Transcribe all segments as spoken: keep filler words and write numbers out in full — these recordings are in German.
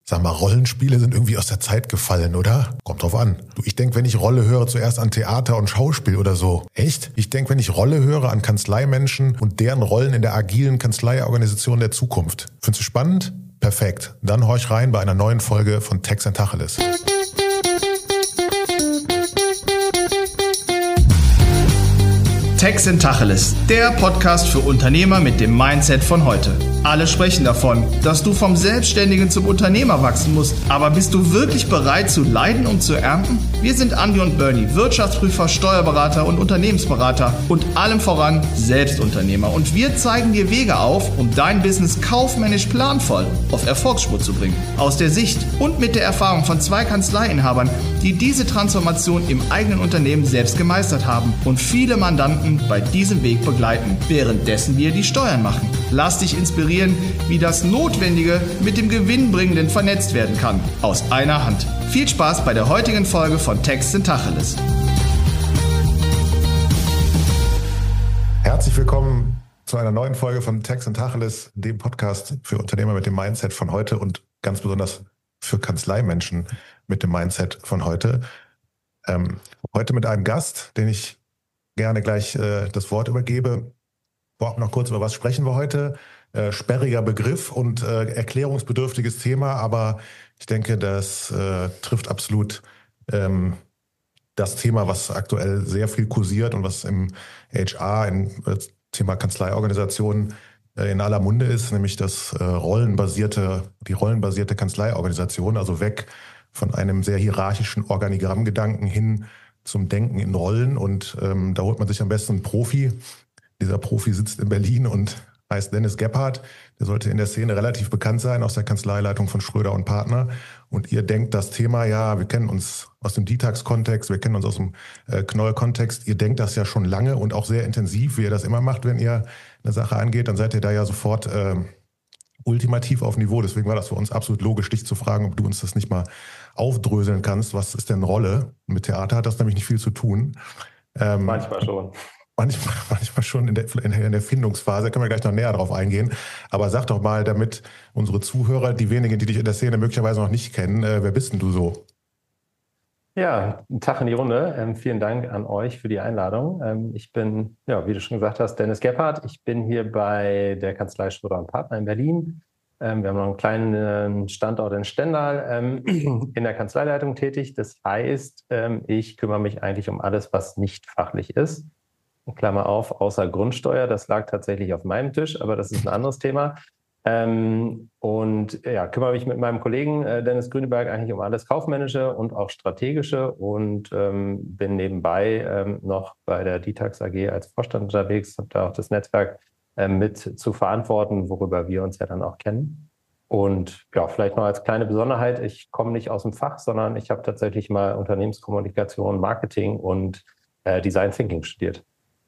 Sag mal, Rollenspiele sind irgendwie aus der Zeit gefallen, oder? Kommt drauf an. Du, ich denke, wenn ich Rolle höre, zuerst an Theater und Schauspiel oder so. Echt? Ich denke, wenn ich Rolle höre, an Kanzleimenschen und deren Rollen in der agilen Kanzleiorganisation der Zukunft. Findest du spannend? Perfekt. Dann horch rein bei einer neuen Folge von Text and Tacheles. Text and Tacheles, der Podcast für Unternehmer mit dem Mindset von heute. Alle sprechen davon, dass du vom Selbstständigen zum Unternehmer wachsen musst. Aber bist du wirklich bereit zu leiden, um zu ernten? Wir sind Andi und Bernie, Wirtschaftsprüfer, Steuerberater und Unternehmensberater und allem voran Selbstunternehmer. Und wir zeigen dir Wege auf, um dein Business kaufmännisch planvoll auf Erfolgsspur zu bringen. Aus der Sicht und mit der Erfahrung von zwei Kanzleiinhabern, die diese Transformation im eigenen Unternehmen selbst gemeistert haben und viele Mandanten bei diesem Weg begleiten, währenddessen wir die Steuern machen. Lass dich inspirieren, wie das Notwendige mit dem Gewinnbringenden vernetzt werden kann. Aus einer Hand. Viel Spaß bei der heutigen Folge von Text and Tacheles. Herzlich willkommen zu einer neuen Folge von Text and Tacheles, dem Podcast für Unternehmer mit dem Mindset von heute und ganz besonders für Kanzleimenschen mit dem Mindset von heute. Ähm, heute mit einem Gast, den ich gerne gleich äh, das Wort übergebe. Vorab noch kurz, über was sprechen wir heute? Äh, sperriger Begriff und äh, erklärungsbedürftiges Thema, aber ich denke, das äh, trifft absolut ähm, das Thema, was aktuell sehr viel kursiert und was im H R, im äh, Thema Kanzleiorganisation äh, in aller Munde ist, nämlich das äh, rollenbasierte, die rollenbasierte Kanzleiorganisation, also weg von einem sehr hierarchischen Organigrammgedanken hin zum Denken in Rollen. Und ähm, da holt man sich am besten einen Profi. Dieser Profi sitzt in Berlin und heißt Dennis Gebhardt. Der sollte in der Szene relativ bekannt sein, aus der Kanzleileitung von Schröder und Partner. Und ihr denkt das Thema, ja, wir kennen uns aus dem D T A X-Kontext, wir kennen uns aus dem äh, Knoll-Kontext. Ihr denkt das ja schon lange und auch sehr intensiv, wie ihr das immer macht, wenn ihr eine Sache angeht. Dann seid ihr da ja sofort äh, ultimativ auf Niveau. Deswegen war das für uns absolut logisch, dich zu fragen, ob du uns das nicht mal aufdröseln kannst. Was ist denn Rolle? Mit Theater hat das nämlich nicht viel zu tun. Ähm, manchmal schon. Manchmal, manchmal schon in der, in der Findungsphase, können wir gleich noch näher drauf eingehen. Aber sag doch mal, damit unsere Zuhörer, die wenigen, die dich in der Szene möglicherweise noch nicht kennen, äh, wer bist denn du so? Ja, einen Tag in die Runde. Ähm, vielen Dank an euch für die Einladung. Ähm, ich bin, ja, wie du schon gesagt hast, Dennis Gebhardt. Ich bin hier bei der Kanzlei Schröder und Partner in Berlin. Ähm, wir haben noch einen kleinen Standort in Stendal ähm, in der Kanzleileitung tätig. Das heißt, ähm, ich kümmere mich eigentlich um alles, was nicht fachlich ist. Klammer auf, außer Grundsteuer, das lag tatsächlich auf meinem Tisch, aber das ist ein anderes Thema. Ähm, und ja, kümmere mich mit meinem Kollegen äh, Dennis Grüneberg eigentlich um alles Kaufmännische und auch Strategische und ähm, bin nebenbei ähm, noch bei der D T A X A G als Vorstand unterwegs, habe da auch das Netzwerk äh, mit zu verantworten, worüber wir uns ja dann auch kennen. Und ja, vielleicht noch als kleine Besonderheit, ich komme nicht aus dem Fach, sondern ich habe tatsächlich mal Unternehmenskommunikation, Marketing und äh, Design Thinking studiert.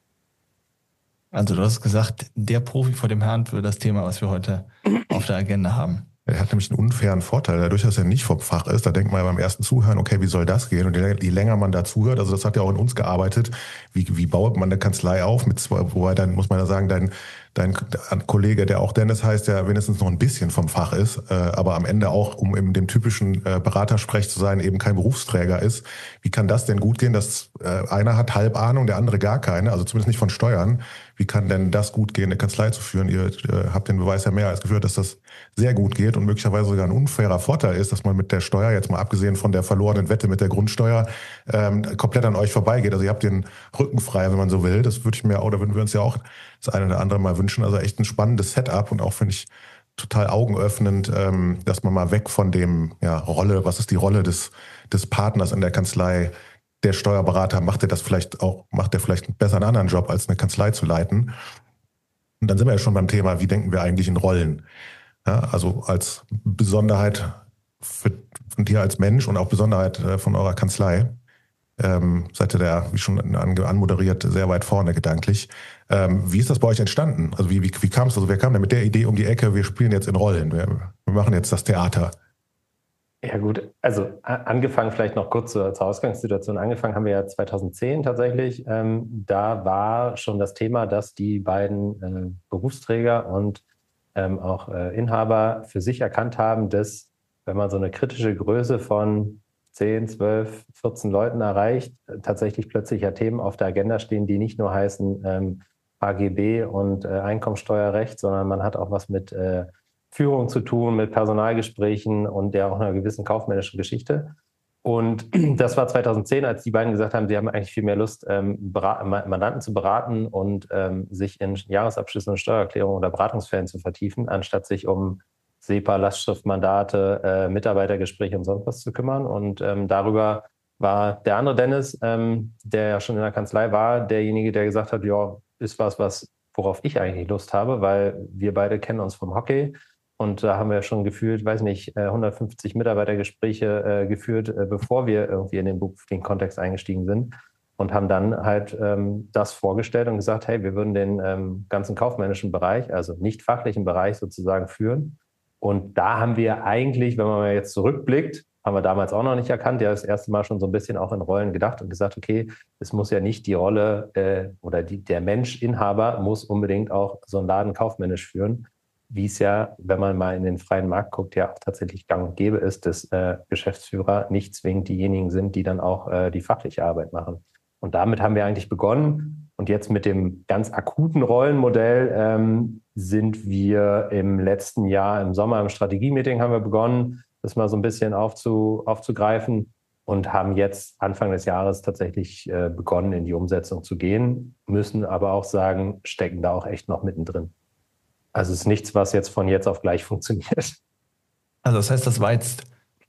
Also du hast gesagt, der Profi vor dem Herrn für das Thema, was wir heute auf der Agenda haben. Er hat nämlich einen unfairen Vorteil, dadurch, dass er nicht vom Fach ist. Da denkt man ja beim ersten Zuhören, okay, wie soll das gehen? Und je länger man da zuhört, also das hat ja auch in uns gearbeitet, wie, wie baut man eine Kanzlei auf? Mit zwei, wobei dann muss man ja sagen, dein, dein Kollege, der auch Dennis heißt, der wenigstens noch ein bisschen vom Fach ist, äh, aber am Ende auch, um in dem typischen äh, Beratersprech zu sein, eben kein Berufsträger ist. Wie kann das denn gut gehen, dass äh, einer hat halb Ahnung, der andere gar keine, also zumindest nicht von Steuern. Wie kann denn das gut gehen, eine Kanzlei zu führen? Ihr äh, habt den Beweis ja mehr als geführt, dass das sehr gut geht und möglicherweise sogar ein unfairer Vorteil ist, dass man mit der Steuer, jetzt mal abgesehen von der verlorenen Wette mit der Grundsteuer, ähm, komplett an euch vorbeigeht. Also ihr habt den Rücken frei, wenn man so will. Das würde ich mir, oder würden wir uns ja auch das eine oder andere mal wünschen. Also echt ein spannendes Setup und auch, finde ich, total augenöffnend, ähm, dass man mal weg von dem, ja, Rolle, was ist die Rolle des, des Partners in der Kanzlei, der Steuerberater, macht er das vielleicht auch, macht er vielleicht besser einen anderen Job, als eine Kanzlei zu leiten. Und dann sind wir ja schon beim Thema, wie denken wir eigentlich in Rollen? Ja, also als Besonderheit für, von dir als Mensch und auch Besonderheit äh, von eurer Kanzlei. Ähm, seid ihr da, wie schon an, anmoderiert, sehr weit vorne gedanklich. Ähm, wie ist das bei euch entstanden? Also wie, wie, wie kam es, also wer kam denn mit der Idee um die Ecke, wir spielen jetzt in Rollen, wir, wir machen jetzt das Theater? Ja gut, also angefangen vielleicht noch kurz zur, zur Ausgangssituation. Angefangen haben wir ja zweitausendzehn tatsächlich. Ähm, da war schon das Thema, dass die beiden äh, Berufsträger und ähm, auch äh, Inhaber für sich erkannt haben, dass wenn man so eine kritische Größe von zehn, zwölf, vierzehn Leuten erreicht, tatsächlich plötzlich ja Themen auf der Agenda stehen, die nicht nur heißen ähm, A G B und äh, Einkommensteuerrecht, sondern man hat auch was mit äh, Führung zu tun, mit Personalgesprächen und ja auch einer gewissen kaufmännischen Geschichte. Und das war zweitausendzehn, als die beiden gesagt haben, sie haben eigentlich viel mehr Lust, ähm, Mandanten zu beraten und ähm, sich in Jahresabschlüssen und Steuererklärungen oder Beratungsfällen zu vertiefen, anstatt sich um SEPA, Lastschriftmandate, äh, Mitarbeitergespräche und sonst was zu kümmern. Und ähm, darüber war der andere Dennis, ähm, der ja schon in der Kanzlei war, derjenige, der gesagt hat, ja, ist was, was worauf ich eigentlich Lust habe, weil wir beide kennen uns vom Hockey. Und da haben wir schon gefühlt, weiß nicht, hundertfünfzig Mitarbeitergespräche äh, geführt, äh, bevor wir irgendwie in den beruflichen Kontext eingestiegen sind. Und haben dann halt ähm, das vorgestellt und gesagt, hey, wir würden den ähm, ganzen kaufmännischen Bereich, also nicht fachlichen Bereich sozusagen führen. Und da haben wir eigentlich, wenn man mal jetzt zurückblickt, haben wir damals auch noch nicht erkannt, ja das erste Mal schon so ein bisschen auch in Rollen gedacht und gesagt, okay, es muss ja nicht die Rolle äh, oder die, der Mensch, Inhaber, muss unbedingt auch so einen Laden kaufmännisch führen, wie es ja, wenn man mal in den freien Markt guckt, ja auch tatsächlich gang und gäbe ist, dass äh, Geschäftsführer nicht zwingend diejenigen sind, die dann auch äh, die fachliche Arbeit machen. Und damit haben wir eigentlich begonnen. Und jetzt mit dem ganz akuten Rollenmodell ähm, sind wir im letzten Jahr, im Sommer, im Strategie-Meeting haben wir begonnen, das mal so ein bisschen aufzu, aufzugreifen und haben jetzt Anfang des Jahres tatsächlich äh, begonnen, in die Umsetzung zu gehen, müssen aber auch sagen, stecken da auch echt noch mittendrin. Also es ist nichts, was jetzt von jetzt auf gleich funktioniert. Also das heißt, das war jetzt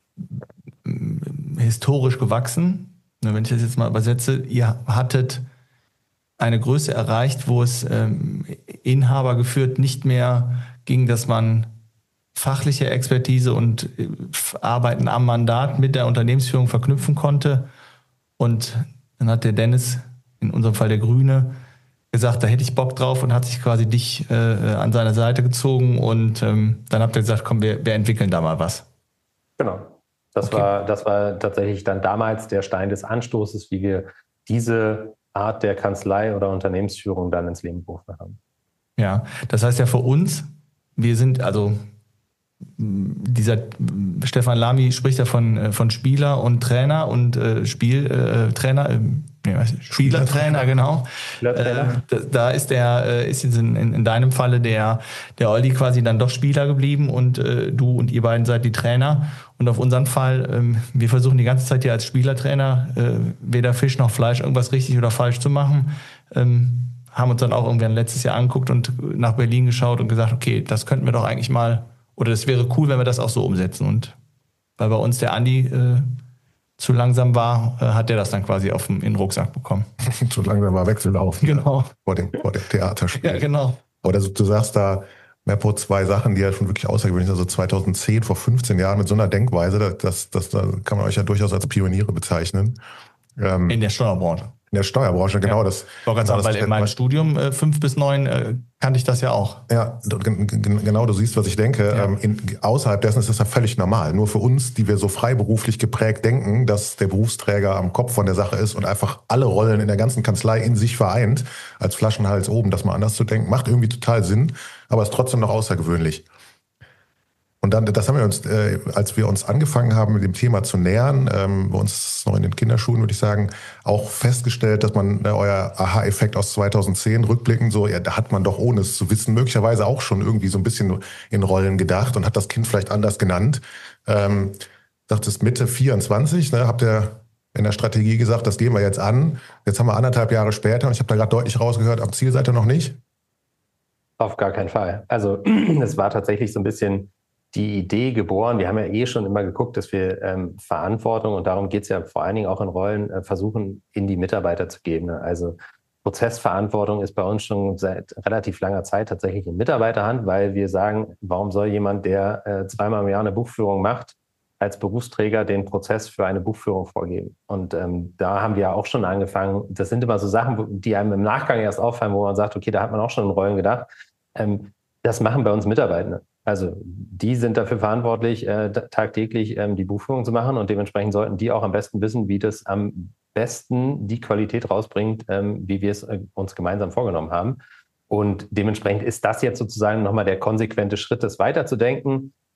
historisch gewachsen. Wenn ich das jetzt mal übersetze, ihr hattet eine Größe erreicht, wo es ähm, Inhaber geführt nicht mehr ging, dass man fachliche Expertise und äh, Arbeiten am Mandat mit der Unternehmensführung verknüpfen konnte. Und dann hat der Dennis, in unserem Fall der Grüne, gesagt, da hätte ich Bock drauf und hat sich quasi dich äh, an seine Seite gezogen und ähm, dann habt ihr gesagt, komm, wir, wir entwickeln da mal was. Genau. Das, okay. war, das war tatsächlich dann damals der Stein des Anstoßes, wie wir diese Art der Kanzlei oder Unternehmensführung dann ins Leben gerufen haben. Ja, das heißt ja für uns, wir sind also dieser Stefan Lamy spricht ja von, von Spieler und Trainer und äh, Spieltrainer, äh, nee, Spielertrainer, genau. Spielertrainer. Äh, da, da ist der, äh, ist jetzt in, in deinem Falle der, der Olli quasi dann doch Spieler geblieben und äh, du und ihr beiden seid die Trainer. Und auf unseren Fall, ähm, wir versuchen die ganze Zeit hier als Spielertrainer äh, weder Fisch noch Fleisch irgendwas richtig oder falsch zu machen. Ähm, haben uns dann auch irgendwann letztes Jahr angeguckt und nach Berlin geschaut und gesagt, okay, das könnten wir doch eigentlich mal. Oder es wäre cool, wenn wir das auch so umsetzen. Und weil bei uns der Andi äh, zu langsam war, äh, hat der das dann quasi auf den, in den Rucksack bekommen. Zu langsam war Wechsellaufen. Genau. Vor dem, vor dem Theaterspiel. Ja, genau. Oder du sagst da, Meppo, zwei Sachen, die ja schon wirklich außergewöhnlich sind. Also zweitausendzehn, vor fünfzehn Jahren mit so einer Denkweise, das, das, das kann man euch ja durchaus als Pioniere bezeichnen. Ähm, in der Steuerbranche. In der Steuerbranche, genau. Ja. Das war ganz anders, weil in meinem Studium äh, fünf bis neun äh, kannte ich das ja auch. Ja, g- g- genau, du siehst, was ich denke. Ja. Ähm, in, außerhalb dessen ist das ja völlig normal. Nur für uns, die wir so freiberuflich geprägt denken, dass der Berufsträger am Kopf von der Sache ist und einfach alle Rollen in der ganzen Kanzlei in sich vereint, als Flaschenhals oben, das mal anders zu denken, macht irgendwie total Sinn, aber ist trotzdem noch außergewöhnlich. Und dann, das haben wir uns, äh, als wir uns angefangen haben, mit dem Thema zu nähern, ähm, bei uns noch in den Kinderschuhen, würde ich sagen, auch festgestellt, dass man äh, euer Aha-Effekt aus zweitausendzehn rückblickend so, ja, da hat man doch, ohne es zu wissen, möglicherweise auch schon irgendwie so ein bisschen in Rollen gedacht und hat das Kind vielleicht anders genannt. Ähm, dachtest Mitte vierundzwanzig, ne, habt ihr in der Strategie gesagt, das gehen wir jetzt an. Jetzt haben wir anderthalb Jahre später und ich habe da gerade deutlich rausgehört, am Ziel seid ihr noch nicht? Auf gar keinen Fall. Also es war tatsächlich so ein bisschen die Idee geboren. Wir haben ja eh schon immer geguckt, dass wir ähm, Verantwortung, und darum geht es ja vor allen Dingen auch in Rollen, äh, versuchen, in die Mitarbeiter zu geben. Ne? Also Prozessverantwortung ist bei uns schon seit relativ langer Zeit tatsächlich in Mitarbeiterhand, weil wir sagen, warum soll jemand, der äh, zweimal im Jahr eine Buchführung macht, als Berufsträger den Prozess für eine Buchführung vorgeben? Und ähm, da haben wir ja auch schon angefangen. Das sind immer so Sachen, die einem im Nachgang erst auffallen, wo man sagt, okay, da hat man auch schon in Rollen gedacht. Ähm, das machen bei uns Mitarbeitende. Also die sind dafür verantwortlich, äh, tagtäglich ähm, die Buchführung zu machen, und dementsprechend sollten die auch am besten wissen, wie das am besten die Qualität rausbringt, ähm, wie wir es äh, uns gemeinsam vorgenommen haben. Und dementsprechend ist das jetzt sozusagen nochmal der konsequente Schritt, das weiterzudenken.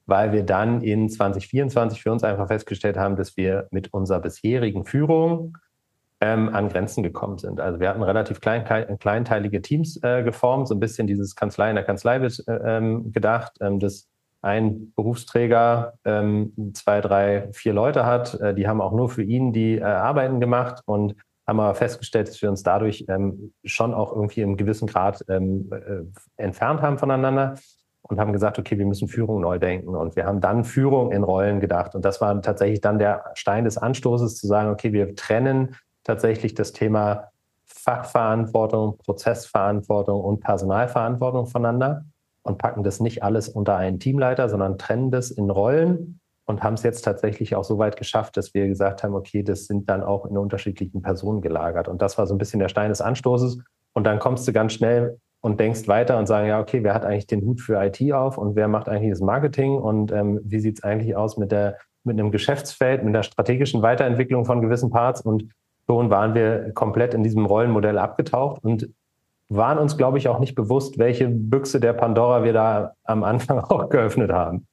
weil wir dann in zwanzig vierundzwanzig für uns einfach festgestellt haben, dass wir mit unserer bisherigen Führung ähm, an Grenzen gekommen sind. Also wir hatten relativ klein, kleinteilige Teams äh, geformt, so ein bisschen dieses Kanzlei in der Kanzlei wird ähm, gedacht, ähm, dass ein Berufsträger ähm, zwei, drei, vier Leute hat. Äh, die haben auch nur für ihn die äh, Arbeiten gemacht und haben aber festgestellt, dass wir uns dadurch ähm, schon auch irgendwie im gewissen Grad ähm, äh, entfernt haben voneinander und haben gesagt, okay, wir müssen Führung neu denken. Und wir haben dann Führung in Rollen gedacht. Und das war tatsächlich dann der Stein des Anstoßes, zu sagen, okay, wir trennen tatsächlich das Thema Fachverantwortung, Prozessverantwortung und Personalverantwortung voneinander und packen das nicht alles unter einen Teamleiter, sondern trennen das in Rollen und haben es jetzt tatsächlich auch so weit geschafft, dass wir gesagt haben, okay, das sind dann auch in unterschiedlichen Personen gelagert. Und das war so ein bisschen der Stein des Anstoßes. Und dann kommst du ganz schnell und denkst weiter und sagen, ja, okay, wer hat eigentlich den Hut für I T auf und wer macht eigentlich das Marketing und ähm, wie sieht es eigentlich aus mit der mit einem Geschäftsfeld, mit der strategischen Weiterentwicklung von gewissen Parts. Und schon waren wir komplett in diesem Rollenmodell abgetaucht und waren uns, glaube ich, auch nicht bewusst, welche Büchse der Pandora wir da am Anfang auch geöffnet haben.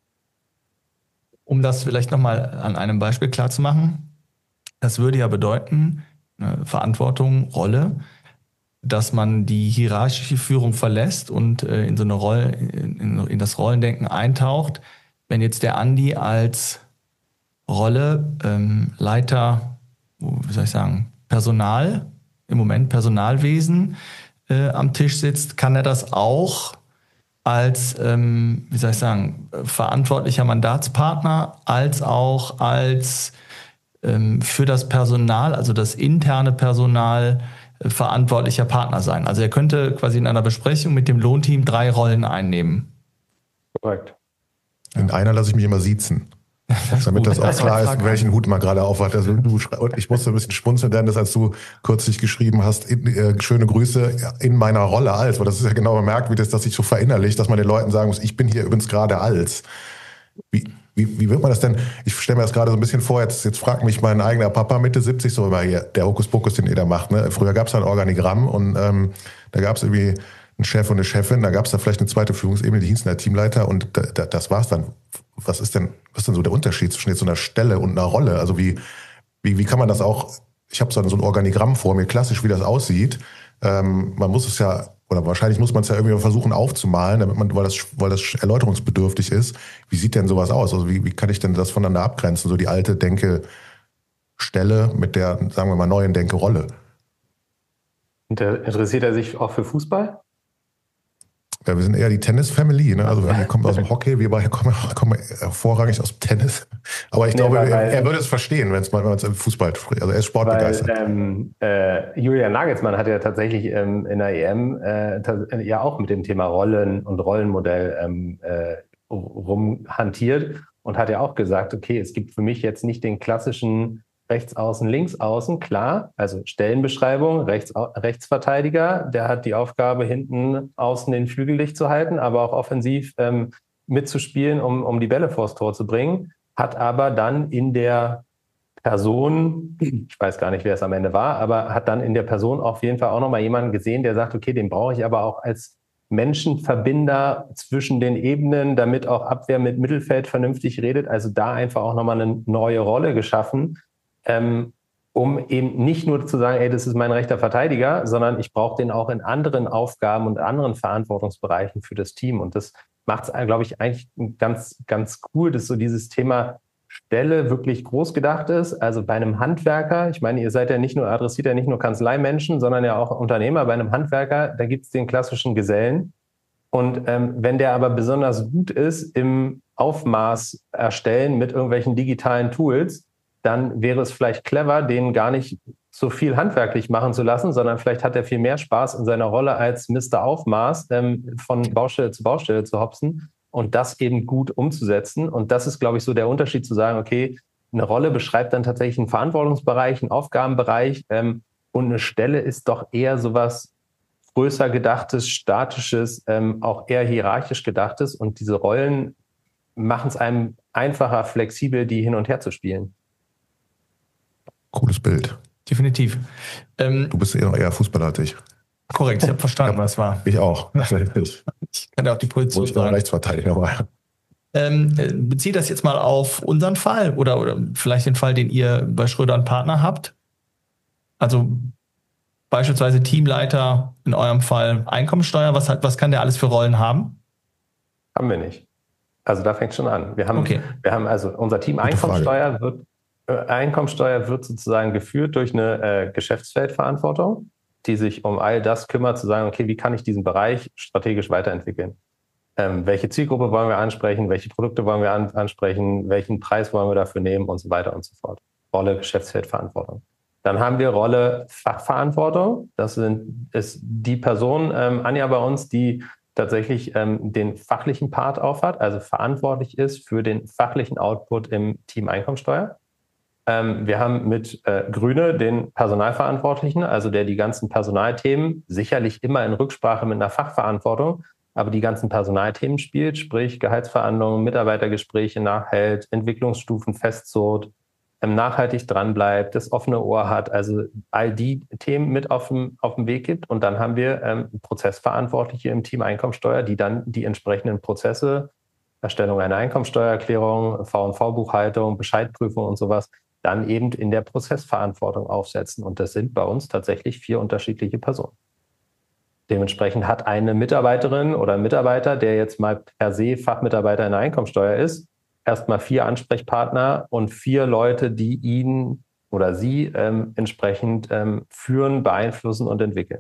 Um das vielleicht nochmal an einem Beispiel klarzumachen, das würde ja bedeuten, eine Verantwortung, Rolle, dass man die hierarchische Führung verlässt und in so eine Rolle, in, in das Rollendenken eintaucht. Wenn jetzt der Andi als Rolle ähm, Leiter, wie soll ich sagen, Personal, im Moment Personalwesen äh, am Tisch sitzt, kann er das auch als, ähm, wie soll ich sagen, verantwortlicher Mandatspartner, als auch als ähm, für das Personal, also das interne Personal, äh, verantwortlicher Partner sein. Also er könnte quasi in einer Besprechung mit dem Lohnteam drei Rollen einnehmen. Korrekt. In einer lasse ich mich immer siezen. Das damit gut. Das auch klar ist, welchen Hut man gerade aufhat. Also du, ich musste ein bisschen schmunzeln, denn das, als du kürzlich geschrieben hast, in, äh, schöne Grüße in meiner Rolle als, weil das ist ja genau bemerkt, wie das, dass sich so verinnerlicht, dass man den Leuten sagen muss, ich bin hier übrigens gerade als. Wie, wie, wie wird man das denn? Ich stelle mir das gerade so ein bisschen vor, jetzt, jetzt fragt mich mein eigener Papa Mitte siebzig so immer hier, der Hokuspokus, den ihr da macht. Ne? Früher gab es ein Organigramm und ähm, da gab es irgendwie einen Chef und eine Chefin, da gab es da vielleicht eine zweite Führungsebene, die hieß der Teamleiter und da, da, das war's dann. Was ist denn, was ist denn so der Unterschied zwischen jetzt so einer Stelle und einer Rolle? Also wie, wie, wie kann man das auch, ich habe so ein Organigramm vor mir, klassisch, wie das aussieht. Ähm, man muss es ja, oder wahrscheinlich muss man es ja irgendwie versuchen aufzumalen, damit man, weil das, weil das erläuterungsbedürftig ist. Wie sieht denn sowas aus? Also wie, wie kann ich denn das voneinander abgrenzen? So die alte Denke-Stelle mit der, sagen wir mal, neuen Denke-Rolle. Interessiert er sich auch für Fußball? Ja, wir sind eher die Tennis-Family, ne? Also er kommt aus dem Hockey, wir beide kommen, kommen hervorragig aus dem Tennis. Aber ich nee, glaube, weil, er, er würde es verstehen, wenn es mal, wenn man es im Fußball spricht. Also er ist sportbegeistert. Weil, ähm, äh, Julian Nagelsmann hat ja tatsächlich ähm, in der E M äh, ja auch mit dem Thema Rollen und Rollenmodell ähm, äh, rumhantiert und hat ja auch gesagt, okay, es gibt für mich jetzt nicht den klassischen rechts außen, links außen, klar, also Stellenbeschreibung, rechts, Rechtsverteidiger, der hat die Aufgabe, hinten außen den Flügel dicht zu halten, aber auch offensiv ähm, mitzuspielen, um, um die Bälle vors Tor zu bringen, hat aber dann in der Person, ich weiß gar nicht, wer es am Ende war, aber hat dann in der Person auf jeden Fall auch nochmal jemanden gesehen, der sagt, okay, den brauche ich aber auch als Menschenverbinder zwischen den Ebenen, damit auch Abwehr mit Mittelfeld vernünftig redet, also da einfach auch nochmal eine neue Rolle geschaffen, Ähm, um eben nicht nur zu sagen, ey, das ist mein rechter Verteidiger, sondern ich brauche den auch in anderen Aufgaben und anderen Verantwortungsbereichen für das Team. Und das macht es, glaube ich, eigentlich ganz, ganz cool, dass so dieses Thema Stelle wirklich groß gedacht ist. Also bei einem Handwerker, ich meine, ihr seid ja nicht nur, adressiert ja nicht nur Kanzleimenschen, sondern ja auch Unternehmer. Bei einem Handwerker, da gibt es den klassischen Gesellen. Und ähm, wenn der aber besonders gut ist im Aufmaß erstellen mit irgendwelchen digitalen Tools, dann wäre es vielleicht clever, den gar nicht so viel handwerklich machen zu lassen, sondern vielleicht hat er viel mehr Spaß in seiner Rolle als Mister Aufmaß, ähm, von Baustelle zu Baustelle zu hopsen und das eben gut umzusetzen. Und das ist, glaube ich, so der Unterschied zu sagen, okay, eine Rolle beschreibt dann tatsächlich einen Verantwortungsbereich, einen Aufgabenbereich ähm, und eine Stelle ist doch eher sowas größer gedachtes, statisches, ähm, auch eher hierarchisch gedachtes und diese Rollen machen es einem einfacher, flexibel, die hin und her zu spielen. Cooles Bild. Definitiv. Ähm, du bist eher, eher Fußballer als ich. Korrekt, ich habe verstanden, ja, was war. Ich auch. Ich kann ja auch die Position sagen. Rechtsverteidiger war. Ähm, bezieht das jetzt mal auf unseren Fall oder, oder vielleicht den Fall, den ihr bei Schröder und Partner habt. Also beispielsweise Teamleiter, in eurem Fall Einkommensteuer. Was, hat, was kann der alles für Rollen haben? Haben wir nicht. Also da fängt schon an. Wir haben, okay. wir haben also unser Team Einkommensteuer wird, äh, Einkommensteuer wird sozusagen geführt durch eine äh, Geschäftsfeldverantwortung, die sich um all das kümmert, zu sagen, okay, wie kann ich diesen Bereich strategisch weiterentwickeln? Ähm, welche Zielgruppe wollen wir ansprechen? Welche Produkte wollen wir an, ansprechen? Welchen Preis wollen wir dafür nehmen? Und so weiter und so fort. Rolle Geschäftsfeldverantwortung. Dann haben wir Rolle Fachverantwortung. Das sind, ist die Person, ähm, Anja bei uns, die tatsächlich ähm, den fachlichen Part aufhat, also verantwortlich ist für den fachlichen Output im Team Einkommensteuer. Ähm, wir haben mit äh, Grüne den Personalverantwortlichen, also der die ganzen Personalthemen, sicherlich immer in Rücksprache mit einer Fachverantwortung, aber die ganzen Personalthemen spielt, sprich Gehaltsverhandlungen, Mitarbeitergespräche nachhält, Entwicklungsstufen festzurrt, nachhaltig dranbleibt, das offene Ohr hat, also all die Themen mit auf dem, auf dem Weg gibt. Und dann haben wir ähm, Prozessverantwortliche im Team Einkommensteuer, die dann die entsprechenden Prozesse, Erstellung einer Einkommensteuererklärung, V und V-Buchhaltung, Bescheidprüfung und sowas, dann eben in der Prozessverantwortung aufsetzen. Und das sind bei uns tatsächlich vier unterschiedliche Personen. Dementsprechend hat eine Mitarbeiterin oder ein Mitarbeiter, der jetzt mal per se Fachmitarbeiter in der Einkommensteuer ist, erstmal vier Ansprechpartner und vier Leute, die ihn oder sie ähm, entsprechend ähm, führen, beeinflussen und entwickeln.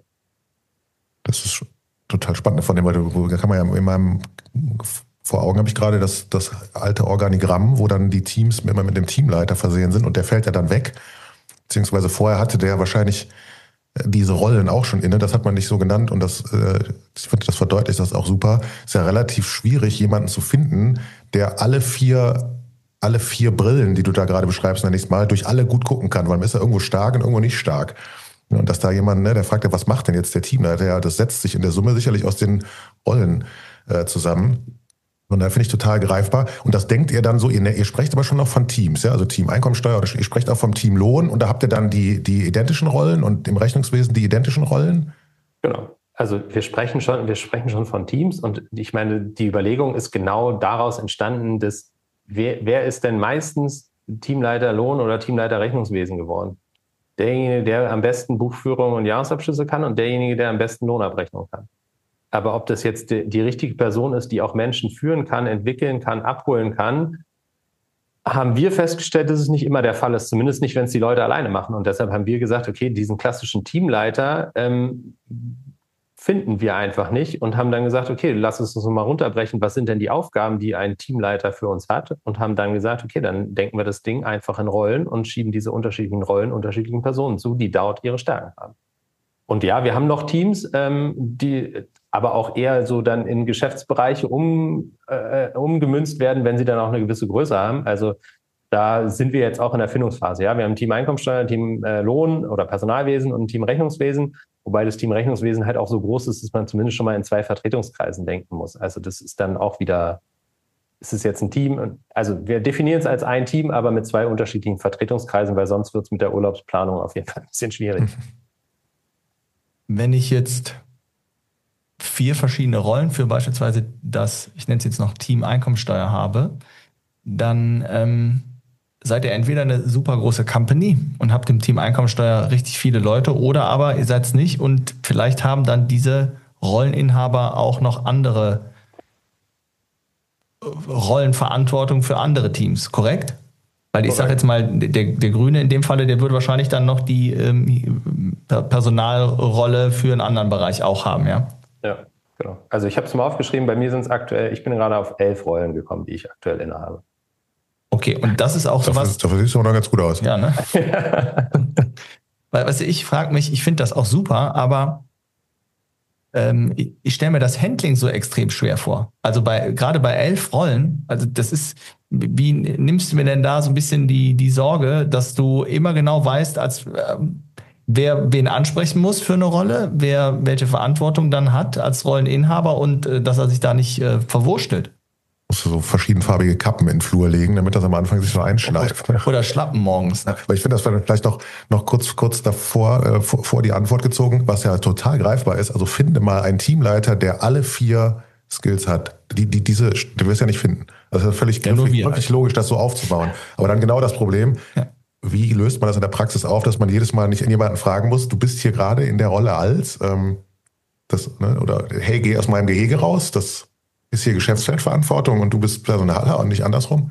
Das ist total spannend von dem, weil du, da kann man ja in meinem, vor Augen habe ich gerade das, das alte Organigramm, wo dann die Teams immer mit dem Teamleiter versehen sind und der fällt ja dann weg. Beziehungsweise vorher hatte der wahrscheinlich diese Rollen auch schon inne, das hat man nicht so genannt und das, äh, ich finde, das verdeutlicht das auch super. Ist ja relativ schwierig, jemanden zu finden, der alle vier, alle vier Brillen, die du da gerade beschreibst, nenne ich es mal, durch alle gut gucken kann, weil man ist ja irgendwo stark und irgendwo nicht stark. Und dass da jemand, ne, der fragt ja, was macht denn jetzt der Teamleiter? Ja, das setzt sich in der Summe sicherlich aus den Rollen äh, zusammen. Und da finde ich total greifbar. Und das denkt ihr dann so, ihr, ihr sprecht aber schon noch von Teams, ja, also Team Einkommensteuer, oder ihr sprecht auch vom Team Lohn und da habt ihr dann die, die identischen Rollen und im Rechnungswesen die identischen Rollen? Genau. Also wir sprechen schon, wir sprechen schon von Teams und ich meine, die Überlegung ist genau daraus entstanden, dass wer, wer ist denn meistens Teamleiter Lohn oder Teamleiter Rechnungswesen geworden? Derjenige, der am besten Buchführung und Jahresabschlüsse kann und derjenige, der am besten Lohnabrechnung kann. Aber ob das jetzt die, die richtige Person ist, die auch Menschen führen kann, entwickeln kann, abholen kann, haben wir festgestellt, dass es nicht immer der Fall ist, zumindest nicht, wenn es die Leute alleine machen. Und deshalb haben wir gesagt, okay, diesen klassischen Teamleiter ähm, finden wir einfach nicht und haben dann gesagt, okay, lass uns das mal runterbrechen. Was sind denn die Aufgaben, die ein Teamleiter für uns hat? Und haben dann gesagt, okay, dann denken wir das Ding einfach in Rollen und schieben diese unterschiedlichen Rollen unterschiedlichen Personen zu, die dort ihre Stärken haben. Und ja, wir haben noch Teams, ähm, die aber auch eher so dann in Geschäftsbereiche um, äh, umgemünzt werden, wenn sie dann auch eine gewisse Größe haben. Also da sind wir jetzt auch in der Findungsphase. Ja, wir haben ein Team Einkommensteuer, ein Team äh, Lohn oder Personalwesen und ein Team Rechnungswesen, wobei das Team Rechnungswesen halt auch so groß ist, dass man zumindest schon mal in zwei Vertretungskreisen denken muss. Also das ist dann auch wieder, es ist jetzt ein Team, also wir definieren es als ein Team, aber mit zwei unterschiedlichen Vertretungskreisen, weil sonst wird es mit der Urlaubsplanung auf jeden Fall ein bisschen schwierig. Wenn ich jetzt vier verschiedene Rollen für beispielsweise das, ich nenne es jetzt noch Team Einkommensteuer habe, dann ähm, seid ihr entweder eine super große Company und habt im Team Einkommensteuer richtig viele Leute oder aber ihr seid es nicht und vielleicht haben dann diese Rolleninhaber auch noch andere Rollenverantwortung für andere Teams, korrekt? Weil ich sage jetzt mal, der, der Grüne in dem Falle, der würde wahrscheinlich dann noch die ähm, Personalrolle für einen anderen Bereich auch haben, ja? Ja, genau. Also ich habe es mal aufgeschrieben, bei mir sind es aktuell, ich bin gerade auf elf Rollen gekommen, die ich aktuell innehabe. Okay, und das ist auch so was... Dafür siehst du noch ganz gut aus. Ja, ne? Weil, weißt du, ich frage mich, ich finde das auch super, aber ähm, ich, ich stelle mir das Handling so extrem schwer vor. Also bei gerade bei elf Rollen, also das ist, wie nimmst du mir denn da so ein bisschen die, die Sorge, dass du immer genau weißt, als ähm, wer wen ansprechen muss für eine Rolle, wer welche Verantwortung dann hat als Rolleninhaber und äh, dass er sich da nicht äh, verwurstelt. Musst du so verschiedenfarbige Kappen in den Flur legen, damit das am Anfang sich so einschleift. Oder Schlappen morgens. Ja, aber ich finde das vielleicht noch, noch kurz, kurz davor, äh, vor, vor die Antwort gezogen, was ja total greifbar ist. Also finde mal einen Teamleiter, der alle vier Skills hat. Die, die, diese, du wirst ja nicht finden. Also das ist völlig, Ja, völlig, völlig logisch, das so aufzubauen. Aber dann genau das Problem, ja. Wie löst man das in der Praxis auf, dass man jedes Mal nicht jemanden fragen muss, du bist hier gerade in der Rolle als, ähm, das, ne, oder hey, geh aus meinem Gehege raus, das ist hier Geschäftsfeldverantwortung und du bist Personaler und nicht andersrum?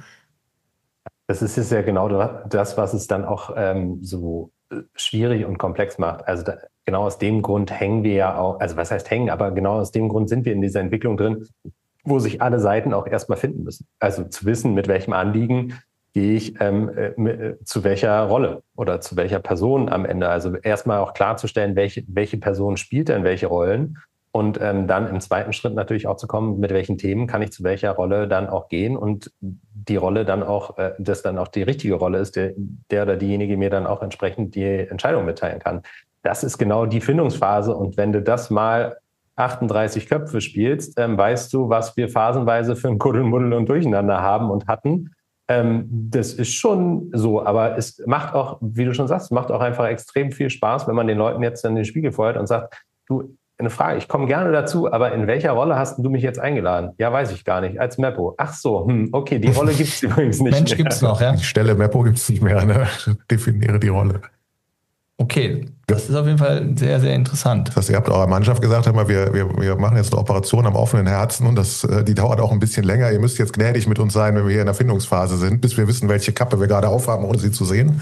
Das ist jetzt ja genau das, was es dann auch ähm, so schwierig und komplex macht. Also da, genau aus dem Grund hängen wir ja auch, also was heißt hängen, aber genau aus dem Grund sind wir in dieser Entwicklung drin, wo sich alle Seiten auch erstmal finden müssen. Also zu wissen, mit welchem Anliegen gehe ich ähm, äh, zu welcher Rolle oder zu welcher Person am Ende. Also erstmal auch klarzustellen, welche, welche Person spielt denn welche Rollen und ähm, dann im zweiten Schritt natürlich auch zu kommen, mit welchen Themen kann ich zu welcher Rolle dann auch gehen und die Rolle dann auch, äh, dass dann auch die richtige Rolle ist, der, der oder diejenige mir dann auch entsprechend die Entscheidung mitteilen kann. Das ist genau die Findungsphase und wenn du das mal achtunddreißig Köpfe spielst, ähm, weißt du, was wir phasenweise für ein Kuddelmuddel und Durcheinander haben und hatten. Ähm, das ist schon so, aber es macht auch, wie du schon sagst, macht auch einfach extrem viel Spaß, wenn man den Leuten jetzt dann den Spiegel feuert und sagt, du, eine Frage, ich komme gerne dazu, aber in welcher Rolle hast du mich jetzt eingeladen? Ja, weiß ich gar nicht, als Meppo. Ach so, hm, okay, die Rolle gibt es übrigens nicht Mensch mehr. gibt es noch, ja? Die Stelle Meppo gibt es nicht mehr, ne? Definiere die Rolle. Okay, das ist auf jeden Fall sehr, sehr interessant. Das heißt, ihr habt eurer Mannschaft gesagt, wir, wir, wir machen jetzt eine Operation am offenen Herzen und das, die dauert auch ein bisschen länger. Ihr müsst jetzt gnädig mit uns sein, wenn wir hier in der Findungsphase sind, bis wir wissen, welche Kappe wir gerade aufhaben, ohne sie zu sehen.